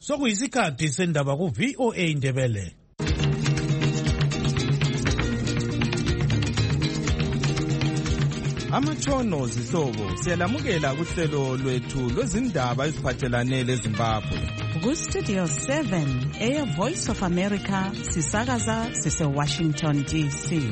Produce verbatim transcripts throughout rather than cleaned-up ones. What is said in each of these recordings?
Sokuyisikhathi sendaba ku V O A Indebele. Amatshono zihlobo siyalamukela kuhlelo lwethu lwezindaba eziphathelane leZimbabwe. Ku Studio seven, Air Voice of America, sisakaza sise Washington D C.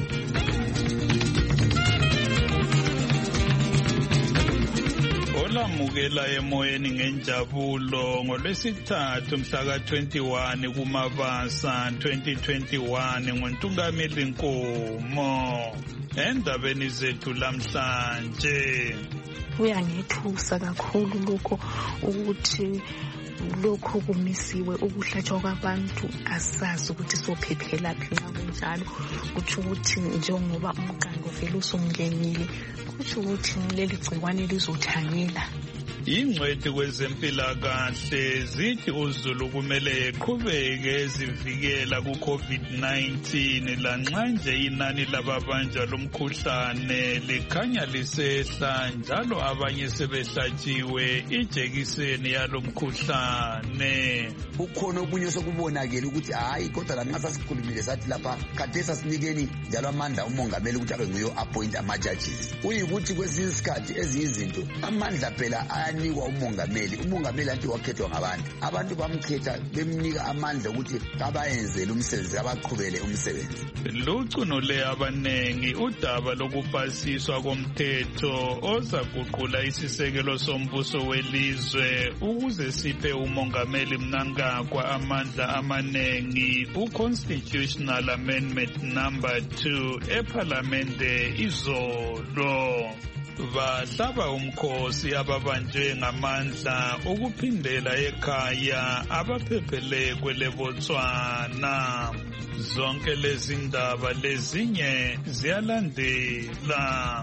Olamukela emoyeni ngenjabulo ngolwesithathu mhla ka twenty-one kuMabasa twenty twenty-one ngoNtungameli Nkomo. Endabeni zethu lamhlanje kuyangethusa kakhulu lokho ukuthi lokho kumisiwe ukuhlatshwa kwabantu asazi ukuthi sophephela phi nxa kunjalo kuthi ukuthi njengoba umqando vele usongenile kuthi ukuthi leli gcikwane lizothanyela. ingcwethi kwezempilakahle zithi uZulu kumele eqhubeke ezivikela ku COVID nineteen lanxa nje inani lababanjwa lomkhuhlane likhanya lisehla njalo abanye sebehlatshiwe ijekiseni yalomkhuhlane. Ukhona okunye sokubonakala ukuthi hayi kodwa lanxa sasikhulumile sathi lapha khathesi sinikeni njalo amandla umongameli ukuthi abe nguye appoint ama judges. Uyikuthi kwesinye isikhathi eziyizinto amandla phela ayanikwa umongameli. Umongameli anti wakhethwa ngabantu. Abantu bamkhetha bemnika amandla ukuthi abayenzele umsebenzi abaqhubele umsebenzi. Lucunule abanengi udaba lokupasiswa komthetho ozaguqula isisekelo sombuso welizwe ukuze siphe umongameli Mnangagwa amandla amanengi u-Constitutional Amendment number two eParlamente izolo. Bahlaba umkhosi ababanjwe ngamandla ukuphindela ekhaya abaphephele kwele Botswana. Zonke lezi ndaba lezinye ziyalandela.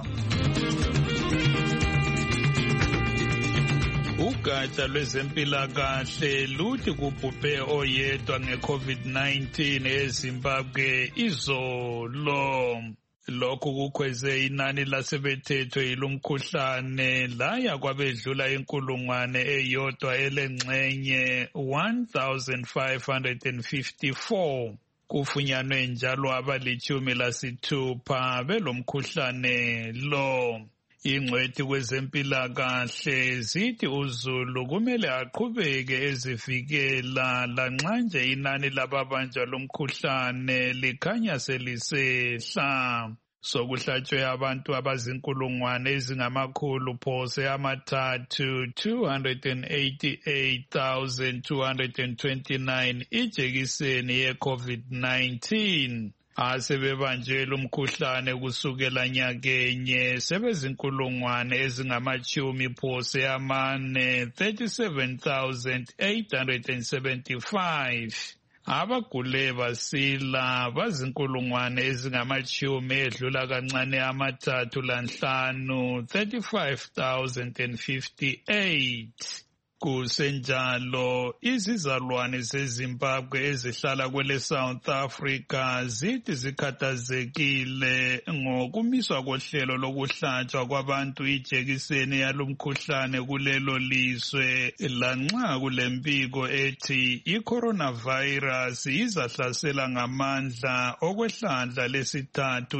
Ugatsha lwezempilakahle luthi kubhubhe oyedwa nge-COVID nineteen eZimbabwe izolo. Lokhu kukhweze inani lasebethethwe yilumkhuhlane laya kwabedlula inkulungwane eyodwa elengxenye one thousand five hundred fifty-four. Kufunyanwe njalo abalitshumi lasithupha belomkhuhlane lo. Ingcwethi kwezempilakahle zithi uZulu kumele aqhubeke ezivikela lanxa nje inani lababanjwa lomkhuhlane likhanya selisehla. Sokuhlatshwe abantu abazinkulungwane ezingamakhulu phose amathathu two hundred eighty-eight thousand two hundred twenty-nine ijekiseni ye-COVID nineteen. Asebebanjwe lumkhuhlane kusukela nyakenye sebezinkulungwane ezingamachumi phose amane thirty-seven thousand eight hundred seventy-five. Abagule basila bazinkulungwane ezingamachumi edlula kancane amathathu lanhlanu thirty-five thousand fifty-eight. Kusenjalo izizalwane zeZimbabwe ezihlala kwele South Africa zithi zikhathazekile ngokumiswa kohlelo lokuhlatshwa kwabantu ijekiseni yalomkhuhlane kulelo lizwe lanxa kulembiko ethi i-coronavirus izahlasela ngamandla okwehlandla lesithathu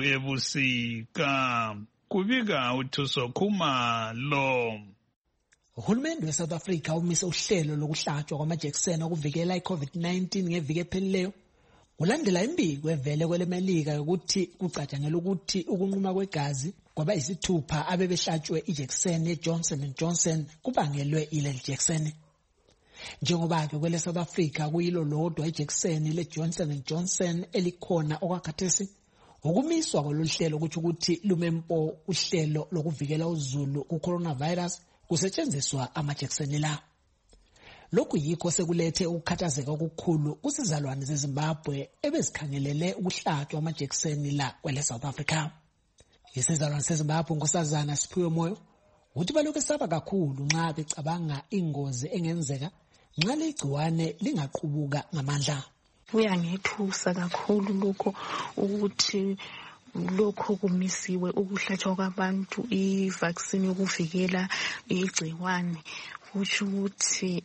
ebusika. Kubika uThuso Khumalo. Uhulumende weSouth Africa umise uhlelo lokuhlatshwa kwamajekiseni okuvikela i-COVID nineteen ngeviki ephelileyo. Ulandela imbiko evele kwelemelika ukuthi kucatshangela ukuthi ukunquma kwegazi kwabayisithupha abebehlatshwe ijekiseni ye-Johnson and Johnson kubangelwe ileli jekiseni. Njengoba ke kwele South Africa kuyilo lodwa ijekiseni le-Johnson and Johnson elikhona okwakhathesi, ukumiswa kwaloluhlelo ukuthi ukuthi lumempo uhlelo lokuvikela uZulu ku-coronavirus kusetshenziswa amajekiseni la. Lokhu yikho sekulethe ukukhathazeka okukhulu kusizalwane zeZimbabwe ebezikhangelele ukuhlatshwa amajekiseni la kwele South Africa. Isizalwane seZimbabwe ngosazana Siphiwe Moyo uthi balokhu esaba kakhulu nxa becabanga ingozi engenzeka nxa legciwane lingaqhubuka ngamandla. Kuyangethusa kakhulu lokho ukuthi lokho kumisiwe ukuhlatshwa kwabantu i-vaccine yokuvikela igciwane kusho ukuthi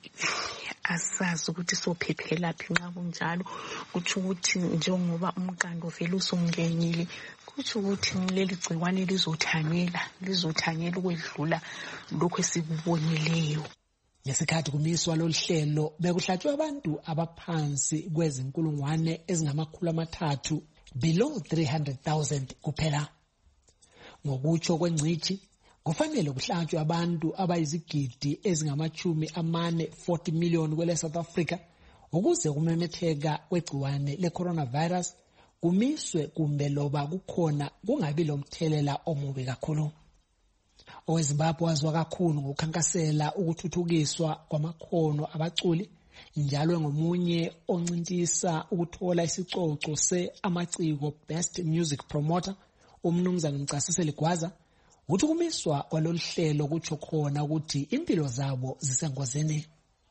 asazi ukuthi sophephela phi nxa kunjalo, kusho ukuthi njengoba umqando vele usungenile, kusho ukuthi leli gciwane lizothanyela lizothanyela ukwedlula lokho esikubonileyo. Ngesikhathi kumiswa loluhlelo bekuhlatshwe abantu abaphansi kwezinkulungwane ezingamakhulu amathathu below three hundred thousand kuphela. Ngokutsho kwengcithi kufanele kuhlatshwe abantu abayizigidi ezingamachumi amane forty million kwele South Africa ukuze kumemetheka kwegciwane le coronavirus kumiswe kumbe loba kukhona kungabi lomthelela omubi kakhulu. OweZimbabwe wazwa kakhulu ngokukhankasela ukuthuthukiswa kwamakhono abaculi njalo ngomunye oncintisa ukuthola isicoco se-amaciko Best Music Promoter umnumzana Mcasiseli Gwaza uthi kumiswa kwalolu hlelo kutsho khona ukuthi impilo zabo zisengozini.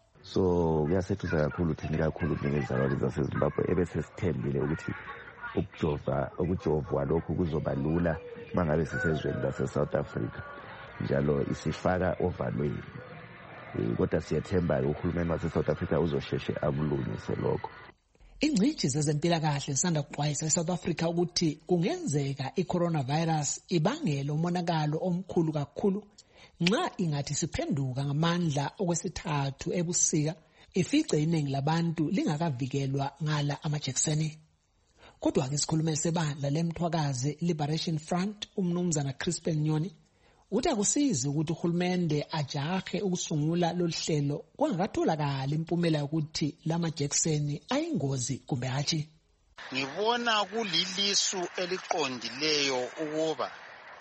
So kuyasethusa kakhulu thina kakhulu njengezalwane zaseZimbabwe ebese sithembile ukuthi ukujova ukujovwa lokhu kuzoba lula mangabe sisezweni lase-South Africa njalo isifaka ovalweni. Kodwa siyathemba uhulumeni wase-South Africa uzosheshe abulungise lokho. Ingcitshi zezempilakahle zisanda kuxwayisa eSouth Africa ukuthi kungenzeka i-coronavirus ibangele umonakalo omkhulu kakhulu nxa ingathi siphenduka ngamandla okwesithathu ebusika ifice iningi labantu lingakavikelwa ngala amajekiseni. Kodwa-ke isikhulumeli sebandla lemthwakazi Liberation Front umnumzana Crispin Nyoni uthi akusizi ukuthi uhulumende ajahe ukusungula lolu hlelo kwangakatholakala impumela yokuthi lamajekiseni ayingozi kumbe hatshi. Ngibona kulilisu eliqondileyo ukuba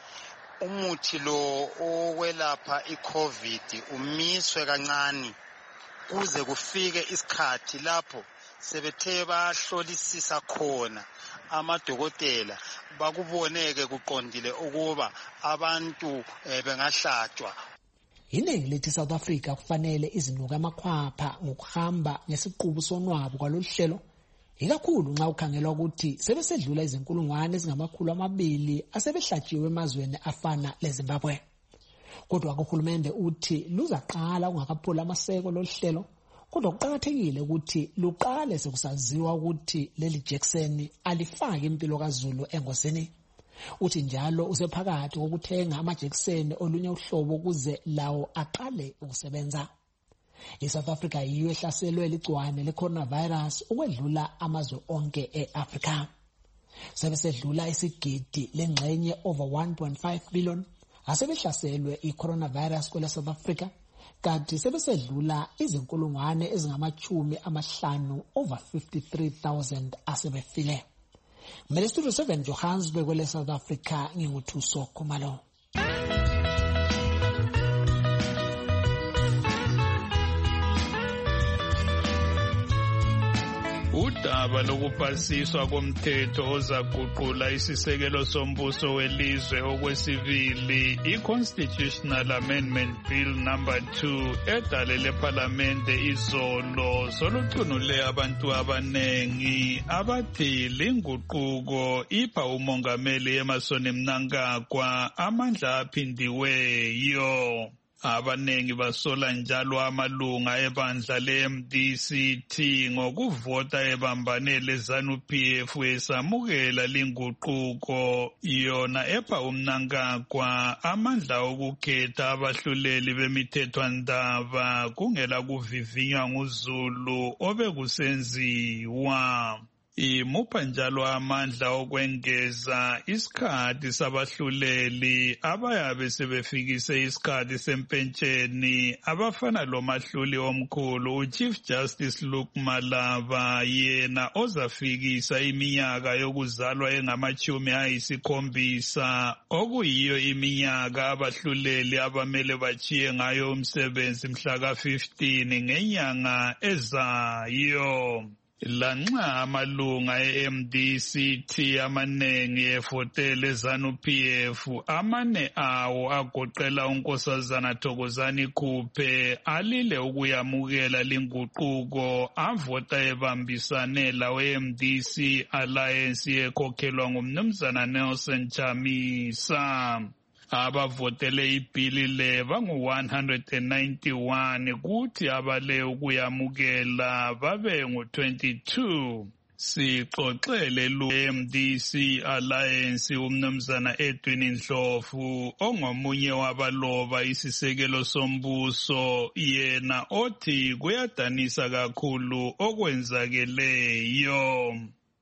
umuthi lo okwelapha iCovid umiswe kancane kuze kufike isikhathi lapho sebethe bahlolisisa khona amadokotela bakuboneke kuqondile ukuba abantu bengahlatshwa. Iningi lethi South Africa kufanele izinuka amakhwapha ngokuhamba ngesiqubu sonwabo kwalolu hlelo ikakhulu nxa ukhangelwa ukuthi sebesedlula izinkulungwane ezingamakhulu amabili asebehlatshiwe emazweni afana leZimbabwe. Kodwa uhulumende uthi luzaqala kungakaphula amaseko lolu hlelo, kodwa kuqakathekile ukuthi luqale sekusaziwa ukuthi leli jekiseni alifaki impilo kaZulu engozini. Uthi njalo usephakathi kokuthenga amajekiseni olunye uhlobo ukuze lawo aqale ukusebenza. ISouth Africa yiyo ehlaselwe ligciwane le-coronavirus ukwedlula amazwe onke e-Afrika. Sebesedlula isigidi lengxenye over one point five billion asebehlaselwe i-coronavirus kwele South Africa, kanti sebesedlula izinkulungwane ezingamachumi amahlanu over fifty-three thousand asebefile. Kumele Studio seven Johannesburg kwele South Africa nginguthuso Khumalo. Udaba lokupasiswa komthetho ozaguqula isisekelo sombuso welizwe okwesibili i-Constitutional Amendment Bill number two edalele eParlamente izolo solucunule abantu abanengi abathi linguquko ipha umongameli Emmerson Mnangagwa amandla aphindiweyo. Abanengi basola njalo amalunga ebandla le-M D C T ngokuvota ebambane le-ZANU-P F esamukela linguquko yona epha uMnangagwa amandla okukhetha abahluleli bemithethwandaba kungela kuvivinywa nguZulu obekusenziwa. Imupha njalo amandla okwengeza isikhathi sabahluleli abayabe sebefikise isikhathi sempentsheni abafana lomahluli omkhulu uChief Justice Luke Malaba yena ozafikisa iminyaka yokuzalwa engamachumi ayisikhombisa okuyiyo iminyaka abahluleli abamele bachiye ngayo umsebenzi mhla ka fifteen ngenyanga ezayo. Lanxa amalunga e-M D C T amanengi efotele eZANU-P F amane awo agoqela unkosazana Thokozani Khuphe alile ukuyamukela linguquko avota ebambisane lawe M D C Alliance ekhokhelwa ngumnumzana Nelson Chamisa. Abavotele ibhili le bangu one hundred ninety-one kuthi abale ukuyamukela babe ngu twenty-two. Sixoxele lu-M D C Alliance umnumzana Edwin Ndlovu ongomunye wabaloba isisekelo sombuso, yena othi kuyadanisa kakhulu okwenzakeleyo.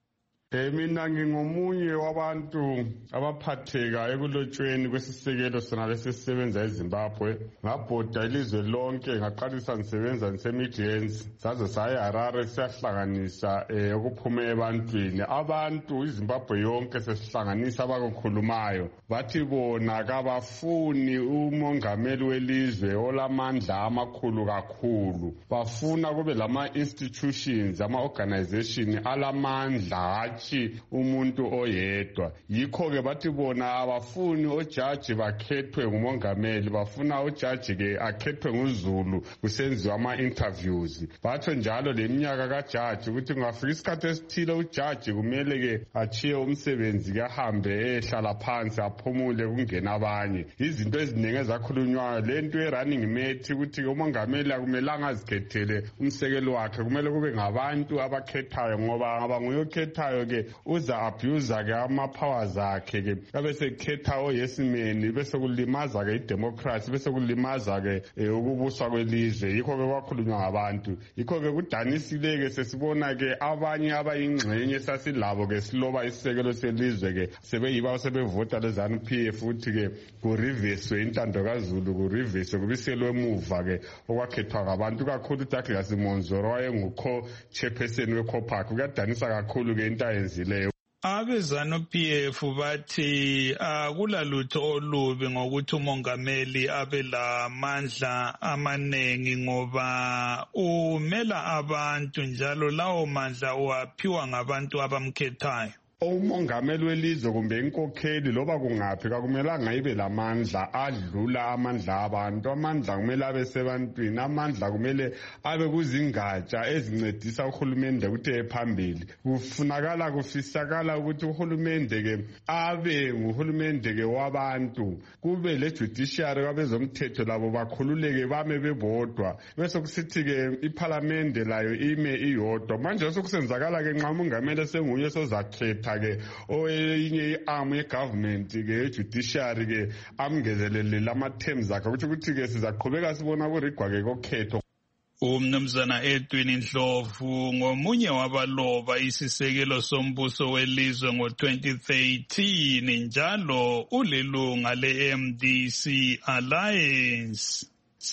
Eh mina ngingomunye wabantu abaphatheka ekulotshweni kwesisekelo sona lesisebenza eZimbabwe. Ngabhoda ilizwe lonke, ngaqalisa ngisebenza ngisemidlands saze saya Harare siyahlanganisa eh ukuphume ebantwini. Abantu iZimbabwe yonke sesihlanganisa abakukhulumayo. Bathi bona kabafuni umongameli welizwe olamandla amakhulu kakhulu. Bafuna kube lama institutions, ama organization alamandla umuntu oyedwa. Yikho ke bathi bona abafuni ojaji bakhethwe ngumongameli, bafuna ojaji ke akhethwe nguZulu kusenziwa ama interviews. Batho njalo leminyaka kajaji ukuthi ngafika isikhathi esithile ujaji kumele ke achiye umsebenzi ke ahambe ehlala phansi aphumule kungena abanye. Izinto eziningi ezakhulunywayo lento e-running mate ukuthi umongameli akumelanga azikhethele umsekelo wakhe, kumele kube ngabantu abakhethayo ngoba abanguye okhethayo ke uza abuse ke ama powers akhe ke bese khetha oyesimeni bese kulimaza ke idemocracy bese kulimaza ke ukubuswa kwelizwe. Yikho ke kwakhulunywa ngabantu, yikho ke kudanisile ke sesibona ke abanye abayingxenye sasilabo ke siloba isisekelo selizwe ke sebeyiba sebevota lezanu P F futhi ke ku reverse intando kaZulu ku reverse kubiselwe emuva ke okwakhethwa ngabantu kakhulu. Douglas Monzoro wayengukho chairperson we COPAC. Kuyadanisa kakhulu ke into ayenzileyo. Abezanu P F bathi akulalutho olubi ngokuthi umongameli abe lamandla amaningi ngoba umela abantu njalo lawo mandla uwaphiwa ngabantu abamkhethayo. Umongameli welizwe kumbe inkokheli loba kungaphi akumelanga ibe lamandla adlula amandla abantu. Amandla kumele abe sebantwini, amandla kumele abe kuzingatsha ezincedisa uhulumende ukuthi ephambili. Kufunakala kufisakala ukuthi uhulumende ke abe nguhulumende ke wabantu, kube le judiciary kwabezomthetho labo bakhululeke bame bebodwa, bese kusithi ke iparlamente layo ime iyodwa. Manje sokusenzakala ke nxa umongameli senguye sozakhetha ke oyinye iarm yegovernment ke judiciary ke amngezelele lama terms akhe ukuthi ukuthi ke sizaqhubeka sibona kurigwa ke kokhetho. Umnumzana Edwin Ndlovu ngomunye wabaloba isisekelo sombuso welizwe ngo twenty thirteen njalo ulilunga le-M D C Alliance.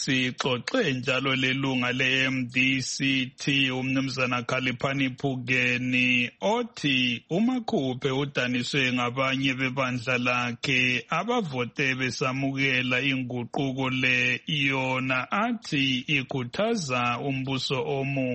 Sixoxe njalo lelunga le-M D C T umnumzana Khaliphani Phukeni othi uMakhuphe udaniswe ngabanye bebandla lakhe abavote besamukela inguquko le yona athi ikhuthaza umbuso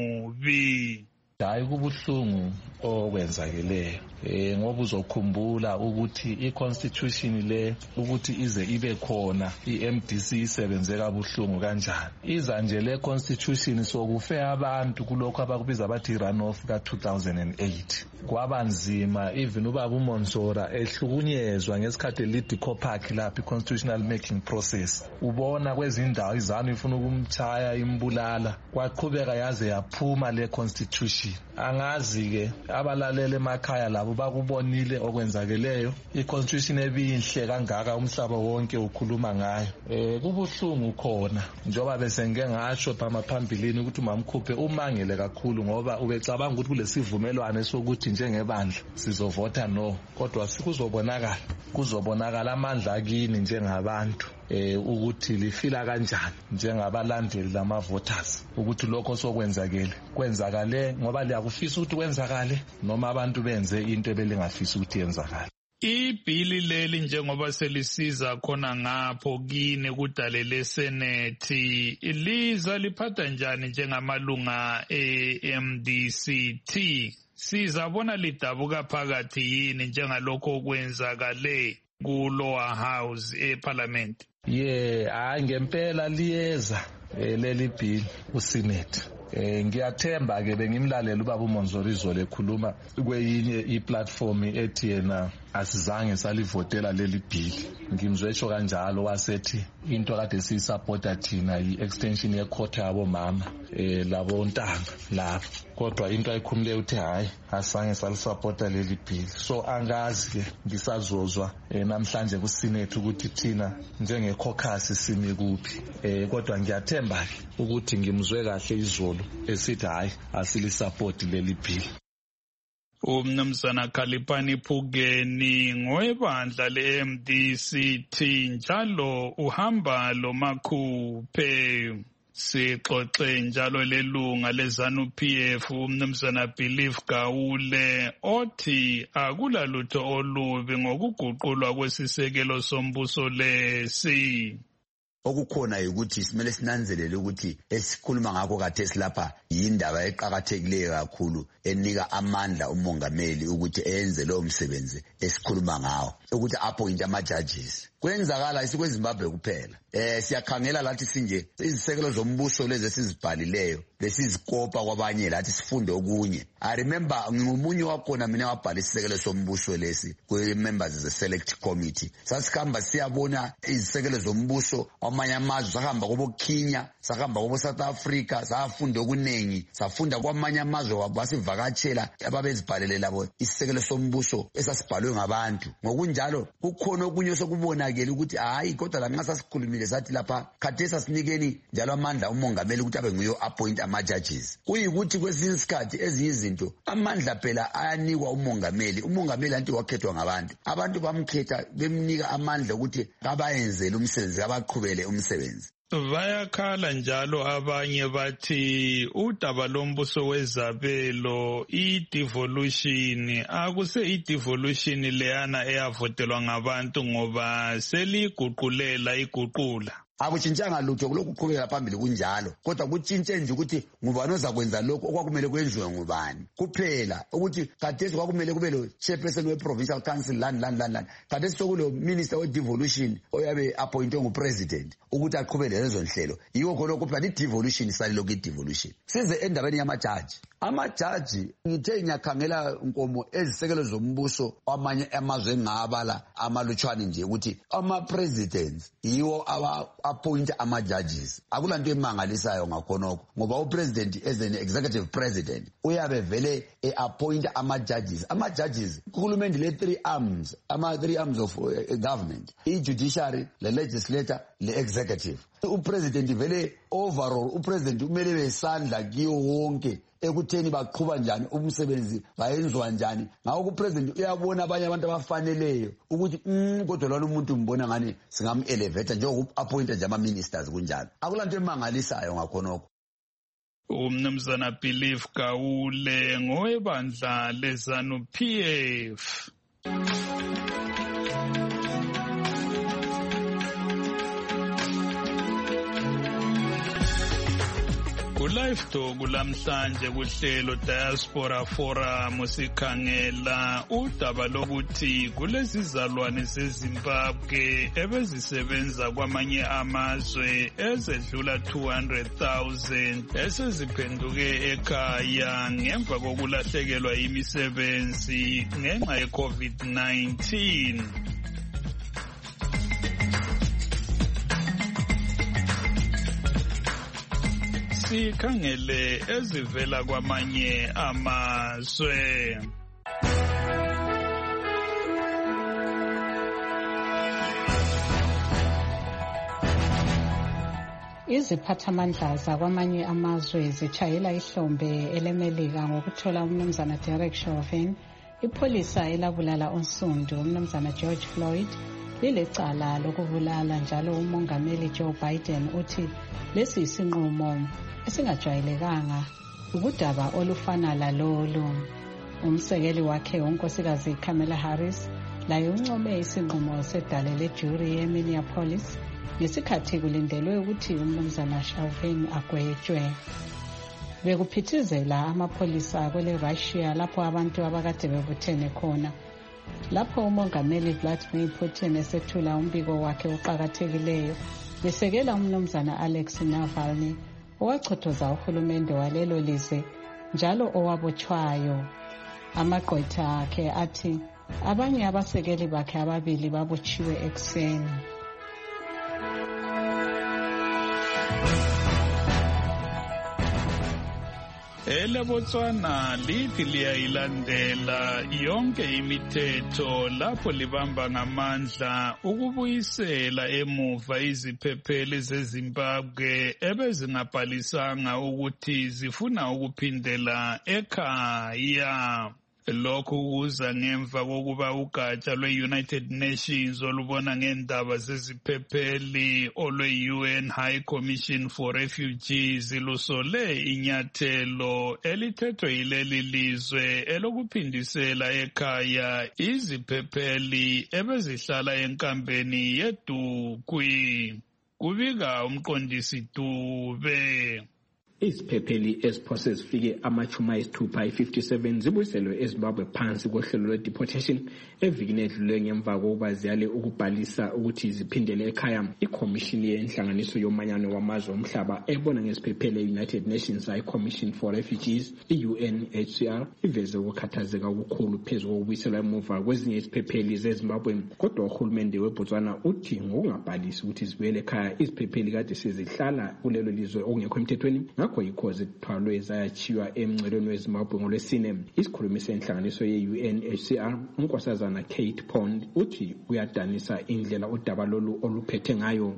omubi. Hayi kubuhlungu okwenzakeleyo eh ngoba uzokhumbula ukuthi iconstitution le ukuthi ize ibe khona iM D C isebenze kabuhlungu kanjani. Iza nje le constitution sokufe abantu kulokho abakubiza bathi runoff ka two thousand eight. Kwabanzima even ubaba uMonsora ehlukunyezwa ngesikhathi lead COPAC lapha constitutional making process. Ubona kwezindawo izanu ifuna ukumchaya imbulala kwaqhubeka yaze yaphuma le constitution. Angazi ke abalalele emakhaya labo bakubonile okwenzakeleyo. I-constitution ebinhle kangaka umhlaba wonke ukhuluma ngayo. Eh kubuhlungu khona njoba bese ngeke ngasho phambili ukuthi uMakhuphe umangele kakhulu ngoba ubecabanga ukuthi kulesivumelwano sokuthi njengebandla sizovota no, kodwa sikuzobonakala kuzobonakala amandla akini njengabantu eh ukuthi lifila kanjani njengabalandeli lama voters ukuthi lokho sokwenzakele kwenzakale ngoba liyakufisa ukuthi kwenzakale noma abantu benze into ebelingafisa ukuthi yenzakale. Ibhili leli njengoba selisiza khona ngapho kini kudalele Senate liza liphatha njani njengamalunga e-M D C T? Sizabona lidabuka phakathi yini njengalokho okwenzakale ku lower house eParliament? Yeah, hayi ngempela liyeza leli bill uSenate. Eh ngiyathemba ke bengimlalela ubaba uMonzoro izolo ekhuluma kweyinye iplatform ethi yena asizange salivotela leli bill. Ngimzwesho kanjalo wasethi into kade siyisupporta thina yi-extension yekhotha yabomama eh labo ntanga lapho, kodwa into ayikhumule uthi hayi asange salisupporta leli bill. So angazi ke ngisazozwa eh, namhlanje kusinethu ukuthi thina njenge caucus simi kuphi, eh kodwa ngiyathemba ukuthi ngimzwe kahle izolo esithi hayi asilisupport leli bill. Umnumzana Khalipani Phukeni ngowebandla le-M D C T njalo uhamba lo Makhuphe. Sixoxe njalo lelunga le-ZANU P F umnumzana Believe Gawule othi akulalutho olubi ngokuguqulwa kwesisekelo sombuso lesi. Okukhona ukuthi simele sinanzelele ukuthi esikhuluma ngakho khathesi lapha yindaba eqhakathekileyo kakhulu enika amandla umongameli ukuthi enze lo msebenzi esikhuluma ngawo, ukuthi appoint ama judges. Kwenzakala isikweZimbabwe kuphela. Eh siyakhangela lathi sinje izisekelo zombuso lezi esizibhalileyo lesizikopa kwabanye lathi sifunde okunye. I remember ngomunye wakhona mina wabhala isisekelo sombuso lesi kwe members ze select committee. Sasikhamba siyabona izisekelo zombuso amanye amazwe, sahamba kubo Kenya, sahamba kubo South Africa, safunda okunengi, safunda kwamanye amazwe wabasivakatshela ababezibhalele labo isisekelo sombuso esasibhalwe ngabantu. Ngokunjalo kukhona okunye sokubonakala ukuthi hayi kodwa la nxa sasikhulumile sathi lapha khathesi sinikeni njalo amandla umongameli ukuthi abe nguye appoint ama judges. Kuyikuthi kwesinye isikhathi eziyizinto amandla phela ayanikwa umongameli. Umongameli anti wakhethwa ngabantu, abantu bamkhetha bemnika amandla ukuthi abayenzele umsebenzi, abaqhubele umsebenzi. Bayakhala njalo abanye bathi udaba lombuso wezabelo i-devolution akuse i-devolution leyana eyavotelwa ngabantu ngoba seliguqulela iguqula. Akutshintshanga lutho kulokhu kuqhubeka phambili kunjalo, kodwa kutshintshe nje ukuthi ngubani ozakwenza lokho okwakumele kwenziwe ngubani kuphela, ukuthi khathesi kwakumele kube lo chairperson we provincial council land land land land, khathesi sokulo minister we devolution oyabe appointwe ngupresident ukuthi aqhubele lezo nhlelo. Yiwo khona ukuthi i-devolution isalilo ku-devolution. Size endabeni yamajaji. Amajaji ngithe ngiyakhangela inkomo ezisekelo zombuso amanye amazwe ngabala amalutshwane nje ukuthi ama presidents yiwo aba appoint ama judges. Akulanto emangalisayo ngakhonoko ngoba upresident as an executive president uyabe vele e appoint ama judges. Ama judges kuhulumende le three arms, ama three arms of uh, government, i judiciary, le legislature, le executive. Upresident vele overall upresident umele besandla kiyo wonke ekutheni baqhuba njani umsebenzi, bayenzwa njani. Ngakho upresident uyabona abanye abantu abafaneleyo ukuthi mm kodwa lona umuntu umbona ngani singam elevate njengoku appoint nje ama ministers kunjalo. Akulanto emangalisayo ngakhonoko. Umnumzana Believe Gawule ngowebandla le-ZANU P F. Live Talk lamhlanje kuhlelo Diaspora Forum sikhangela udaba lokuthi kulezizalwane zeZimbabwe ebezisebenza kwamanye amazwe ezedlula two hundred thousand eseziphenduke ekhaya ngemva kokulahlekelwa imisebenzi ngenxa ye-COVID nineteen. Sikhangele ezivela kwamanye amazwe. Iziphathamandla zakwamanye amazwe zitshayela ihlombe elemelika ngokuthola umnumzana Derek Chauvin, ipolisa elabulala unsundu umnumzana George Floyd, lilecala lokubulala njalo umongameli Joe Biden uthi lesi isinqumo esingajwayelekanga ukudaba olufana lalolu. Umsekeli wakhe unkosikazi Kamala Harris laye uncome isinqumo sedale lejuri eMinneapolis ngesikhathi kulindelwe ukuthi umnumzana Chauvin agwetshwe. Bekuphithizela amapholisa kwele Russia lapho abantu abakade bebuthene khona. Lapho umongameli Vladimir Putin esethula umbiko wakhe oqhakathekileyo besekela umnumzana Alex Navalny owachothoza uhulumende walelo lizwe njalo owabotshwayo. Amagqwetha akhe athi Abanye abasekeli bakhe ababili babotshiwe ekuseni. EleBotswana lithi liyayilandela yonke imithetho lapho libamba ngamandla ukubuyisela emuva iziphepheli zeZimbabwe ebezingabhalisanga ukuthi zifuna ukuphindela ekhaya. Lokhu kuza ngemva kokuba ugatsha lwe-United Nations olubona ngendaba zeziphepheli olwe-U N High Commission for Refugees lusole inyathelo elithethwe yileli lizwe elokuphindisela ekhaya iziphepheli ebezihlala enkambeni yeDukwi. Kubika umqondisi Dube. Iziphepheli eziphose zifike amachumi ayisithupha i-fifty-seven zibuyiselwe eZimbabwe phansi kohlelo lwe-deportation evikini edlule ngemva kokuba ziyale ukubhalisa ukuthi ziphindele ekhaya. Ikhomishini yenhlanganiso yomanyano wamazwe omhlaba ebona ngeziphepheli e-United Nations High Commission for Refugees, i-U N H C R, iveze ukukhathazeka okukhulu phezu kokubuyiselwa emuva kwezinye iziphepheli zeZimbabwe. Kodwa uhulumende weBotswana uthi ngokungabhalisi ukuthi zibuyele ekhaya iziphepheli kade sezihlala kulelo lizwe okungekho emthethweni, ngakho yikho zithwalwe zayachiywa emngcelweni weZimbabwe ngolwesine. Isikhulumi senhlanganiso ye-U N H C R, unkosazana Kate Pond, uthi uyadanisa indlela udaba lolu oluphethe ngayo.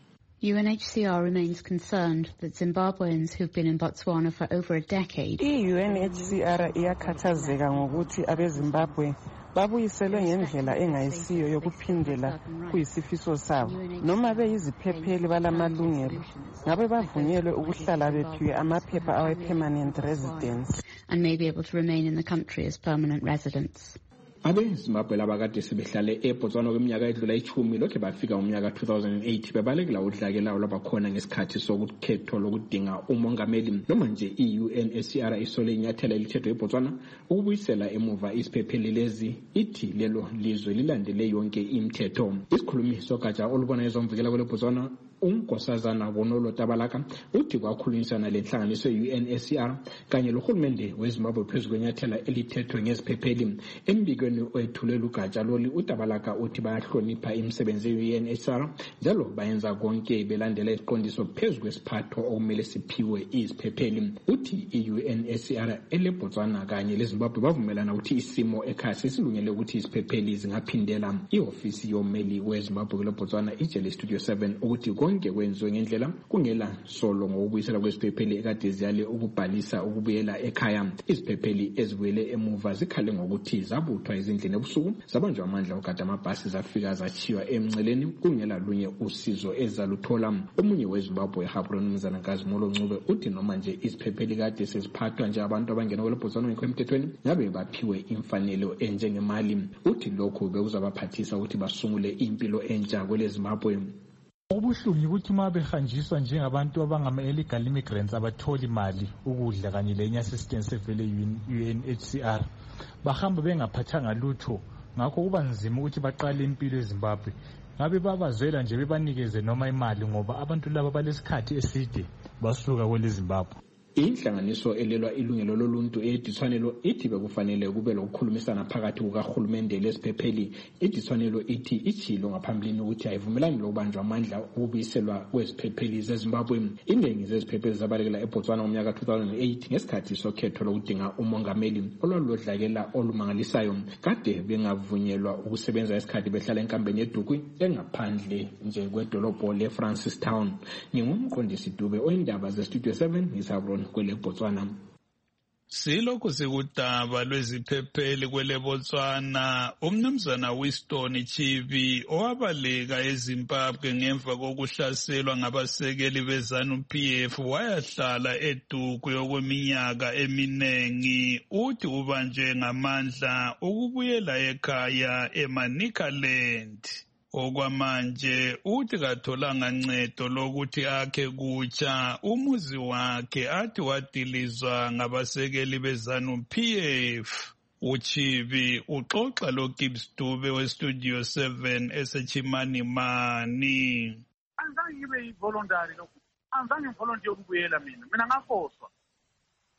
U N H C R remains concerned that Zimbabweans who've been in Botswana for over a decade. I-U N H C R iyakhathazeka ngokuthi abeZimbabwe babuyiselwe ngendlela engayisiyo yokuphindela kuyisifiso sabo. Noma beyiziphepheli balamalungelo, ngabe bavunyelwe ukuhlala bephiwe amaphepha awe-permanent residence. And may be able to remain in the country as permanent residents. abeZimbabwe labakade sebehlale eBotswana kweminyaka edlula ichumi lokho bafika ngomnyaka two thousand eight bebalekela udlakela lwabakhona ngesikhathi sokukhethwa lokudinga umongameli. Noma nje i-U N H C R isole inyathela elithethwe eBotswana ukubuyisela emuva isiphepheli lezi, ithi lelo lizwe lilandele yonke imithetho. Isikhulumi sogatsha olubona ezomvikela kweleBotswana unkosazana Bonolo Tabalaka uthi kwakhulunyisana lenhlanganiso ye-U N H C R kanye lohulumende weZimbabwe phezu kwenyathela elithethwe ngeziphepheli. Embikweni oyethulela ugatsha loli uTabalaka uthi bayahlonipha imisebenzi ye-U N H C R njalo bayenza konke belandela isiqondiso phezu kwesiphatho okumele siphiwe iziphepheli. Uthi i-U N H C R eleBotswana kanye leZimbabwe bavumelana ukuthi isimo ekhaya sesilungele ukuthi iziphepheli zingaphindela. Ihofisi yommeli weZimbabwe kweleBotswana ijele Studio seven ukuthi konke kwenziwe ngendlela kungela solo ngokubuyisela kweziphepheli ekade ziyale ukubhalisa ukubuyela ekhaya. Iziphepheli ezibuyele emuva zikhale ngokuthi zabuthwa ezindlini ebusuku, zabanjwa amandla okade amabhasi zafika zachiywa emngceleni kungela lunye usizo ezaluthola. Omunye weZimbabwe Habron Mzanakazi Molo Ncube uthi noma nje iziphepheli kade seziphathwa nje abantu abangena kweleBotswana ngekho emthethweni ngabe baphiwe imfanelo enjengemali. Uthi lokho bekuzabaphathisa ukuthi basungule impilo entsha kweleZimbabwe. Ubuhlungu ukuthi uma behanjiswa njengabantu abangama-illegal immigrants abatholi imali, ukudla kanye lenye assistance evele U N H C R, bahamba bengaphathanga lutho, ngakho kuba nzima ukuthi baqale impilo eZimbabwe. Ngabe babazwela nje bebanikeze noma imali ngoba abantu laba balesikhathi eside basuka kweleZimbabwe. Inhlanganiso elelwa ilungelo loluntu edithwanelo ithi bekufanele kube lokukhulumisana phakathi kukahulumende lesiphepheli. Idithwanelo ithi ichilo ngaphambilini ukuthi ayivumelani lokubanjwa amandla ukubuyiselwa kweziphepheli zeZimbabwe. Iningi zeziphepheli zabalekela eBotswana ngomnyaka two thousand eight ngesikhathi sokhetho lokudinga umongameli olwaludlakela olumangalisayo. Kade bengavunyelwa ukusebenza esikhathi behlala enkambeni yeDukwi engaphandle nje kwedolobho leFrancistown. Ngingumqondisi Dube oyindaba zeStudio seven ngisabona kwele Botswana. Silokhu sikudaba lweziphepheli kwele Botswana, umnumzana Winston Chibi owabaleka eZimbabwe ngemva kokuhlaselwa ngabasekeli beZanu P F wayahlala eDukwi okweminyaka eminengi. Uthi ubanjwe ngamandla ukubuyela ekhaya eManicaland. Okwamanje uthi katholanga ncedo lokuthi akhe kutsha umuzi wakhe athi wadilizwa ngabasekeli beZanu P F. Uchibi uxoxa lo Gibbs Dube weStudio seven eseChimani Mani. Anzange ngibe yivoluntary lokhu. Anzange ngivolunteer ukubuyela mina. Mina ngafoswa.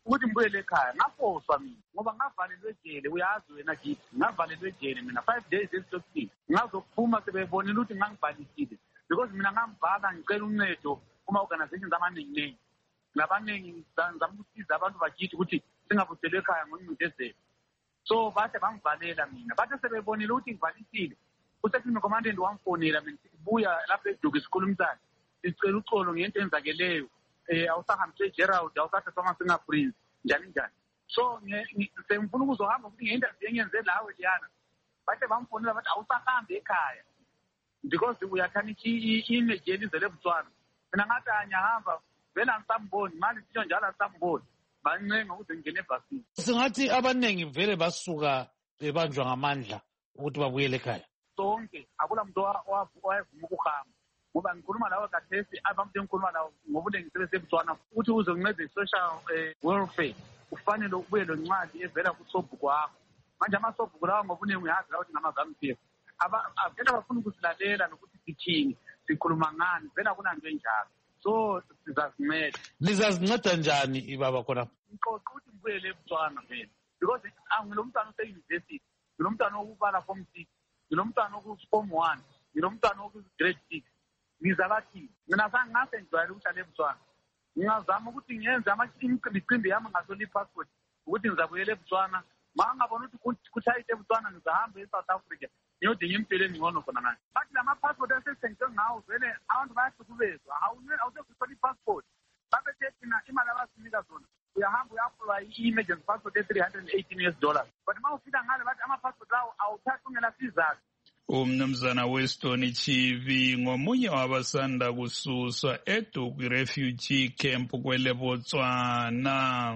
ukuthi ngibuyele ekhaya ngafoswa mina ngoba ngavalelwe ejele uyazi wena kithi ngavalelwe ejele mina five days esitokisini ngazokuphuma sebebonile ukuthi ngangibhalisile because mina ngamvala ngicela uncedo kuma-organizations amaningi-ningi nabaningi ngizama ukusiza abantu bakithi ukuthi singabuselwe ekhaya ngoncindezelo so bathe bangivalela mina bathe sebebonile ukuthi ngivalisile usekhuluma commandant wamfonela mina sibuya lapha eduke sikhulumisana sicela uxolo ngento enzakeleyo um awusahambise Gerald awusathathwanga fingerprints njani njani so sengifuna ukuzohamba ukuthi nge-interview engenze lawe liyana bathe bamfonela bathi awusahambe ekhaya because uyakhanikha i-image yelizwe leBotswana mina ngathi anyahamba vele angisamboni mali sitsho njalo angisamboni bancenga ukuthi ngingene ebhasini. Singathi abaningi vele basuka bebanjwa ngamandla ukuthi babuyele ekhaya. Sonke akula muntu owayevuma ukuhamba ngoba ngikhuluma lawo kathesi abantu engikhuluma lawo ngobunengi sebeseBotswana ukuthi uze uncede social welfare kufanele ubuye lo ncwadi evela kusobhuku wakho manje amasobhuku lawo ngobunengi uyazi la ukuthi ngamazamphiko vele abafuna ukusilalela nokuthi sithini sikhuluma ngani vele akunanto enjalo so sizazinceda. Nizazinceda njani ibaba khona? Ngixoxa ukuthi ngibuyele eBotswana vele because angilo mntwana ose-university ngilo mntwana wokubala form six ngilo mntwana woku-form one ngilo mntwana woku-grade six ngizalathini mina sangingase ngijwayele ukuhlala eBotswana ngingazama ukuthi ngenze imicimbi yami ngasole i-passport ukuthi ngizabuyela eBotswana ma ngabona ukuthi kushayite eBotswana ngizahamba e-South Africa ngiyodinga impilo engcono khona ngani bathi la ma-passport asesengise ngawo vele abantu bayahlukuvezwa awusekuthola i-passport babethethi imali abasinika zona uyahamba uya-apply i-emergency passport e-three hundred and eighteen US dollars but ma ufika ngale bathi ama-passport lawo awuthathi ungela sizathu. Umnumzana Weston Chivi ngomunye wabasanda kususwa eDuku refugee camp kwele Botswana.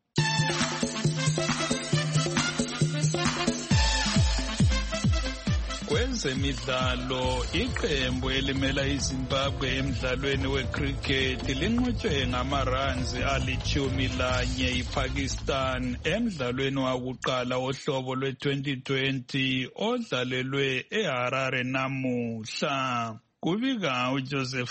Kwezemidlalo iqembu elimela iZimbabwe emidlalweni wecricket linqotshwe ngama-runs alithumi lanye iPakistan emidlalweni wakuqala wohlobo lwe-twenty twenty odlalelwe eHarare namuhla. Kubika uJoseph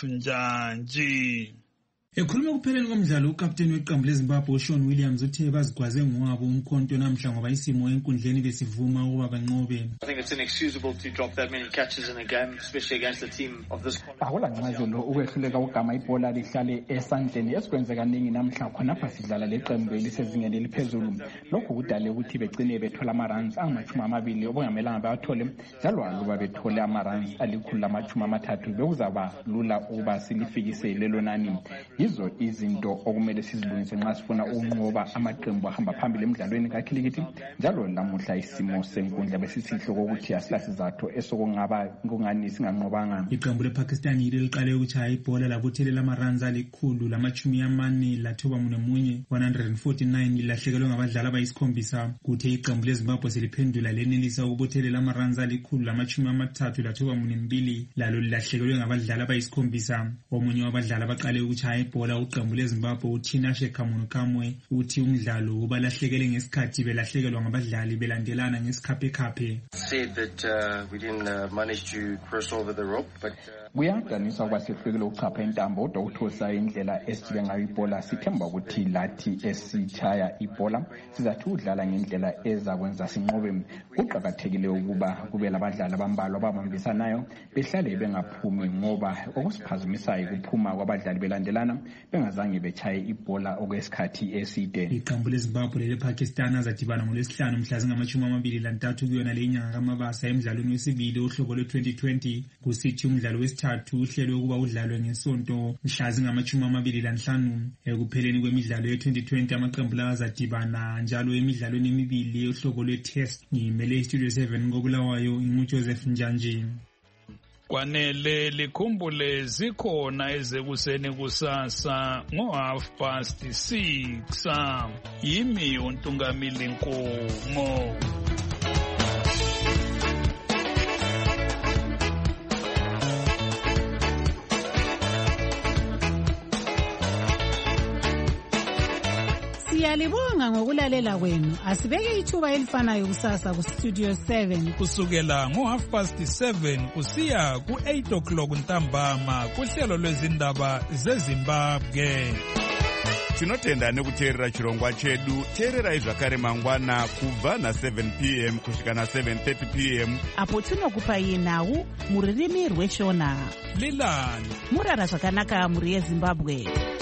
Njanji. Ekhuluma kupheleni komdlalo ukapteni weqembu leZimbabwe uShaun Williams uthe bazigwaze ngowabo umkhonto namhla ngoba isimo enkundleni besivuma ukuba banqobe. I think it's inexcusable to drop that many catches in a game, especially against a team of this quality. Akula ncazelo ukwehluleka ugama ibhola lihlale esandleni esikwenze kaningi namhla khonapha sidlala leqembu elisezingeni eliphezulu. Lokhu kudale ukuthi begcine bethola ama-runs angamachumi amabili okungamelanga bawathole njalo aluba bethole ama-runs alikhulu lamachumi amathathu bekuzaba lula ukuba silifikise lelo nani. Izo izinto okumele sizilungise nxa sifuna ukunqoba amaqembu ahamba phambili emidlalweni kakhilikithi njalo lamuhla isimo senkundla besisihle kokuthi asilasizathu esokungaba kungani singanqobanga. Iqembu lePakistan yilo liqale ukuchaya ibhola labuthelela ama-runs alikhulu lamachumi amane lathoba munye one hundred forty-nine lilahlekelwe ngabadlali abayisikhombisa kuthe iqembu leZimbabwe seliphendula lenelisa ukubuthelela ama-runs alikhulu lamachumi amathathu lathoba mbili lalo lilahlekelwe ngabadlali abayisikhombisa. Omunye wabadlali abaqale ukuchaya ibhola uqembu leZimbabwe uThinashe Khamukamwe uthi umdlalo ubalahlekele ngesikhathi belahlekelwa ngabadlali belandelana ngesikhapekhaphe. Said that uh, we didn't uh, manage to cross over the rope, but kuyadanisa ukuba sihlulekile ukuchapha intambo kodwa ukuthosa indlela esijibe ngayo ibhola sithemba ukuthi lathi esichaya ibhola sizathi udlala ngendlela ezakwenza sinqobe. Kuqakathekile ukuba kube labadlali abambalwa ababambisanayo behlale bengaphumi ngoba okusiphazamisayo kuphuma kwabadlali belandelana bengazange bechaye ibhola okwesikhathi eside. Iqembu leZimbabwe lePakistan azadibana ngolwesihlanu mhla zingamachumi amabili lantathu kuyona le nyanga kaMabasa emidlalweni wesibili ohlobo lwe-twenty twenty kusithi umdlalo wesithathu uhlelwe ukuba udlalwe ngesonto mhla zingamachumi amabili lanhlanu. Ekupheleni kwemidlalo ye-twenty twenty amaqembu lawa azadibana njalo emidlalweni emibili ohlobo lwe-test. Ngimele iStudio seven ngobulawayo nguJoseph Njanji. Kwanele likhumbule zikhona ezekuseni kusasa ngo half past six. Yimi uNtungamili Nkomo. Siyalibonga ngokulalela kwenu. Asibeke ithuba elifanayo kusasa ku Studio seven kusukela ngo half past seven kusiya ku eight o'clock ntambama kuhlelo lwezindaba zeZimbabwe. tinotenda nekuteerera chirongwa chedu. Teererai zvakare mangwana kubva na-seven p m kusvika na-seven thirty p m apo tinokupai nhau mururimi rweshona. Lilani murara zvakanaka muri yeZimbabwe.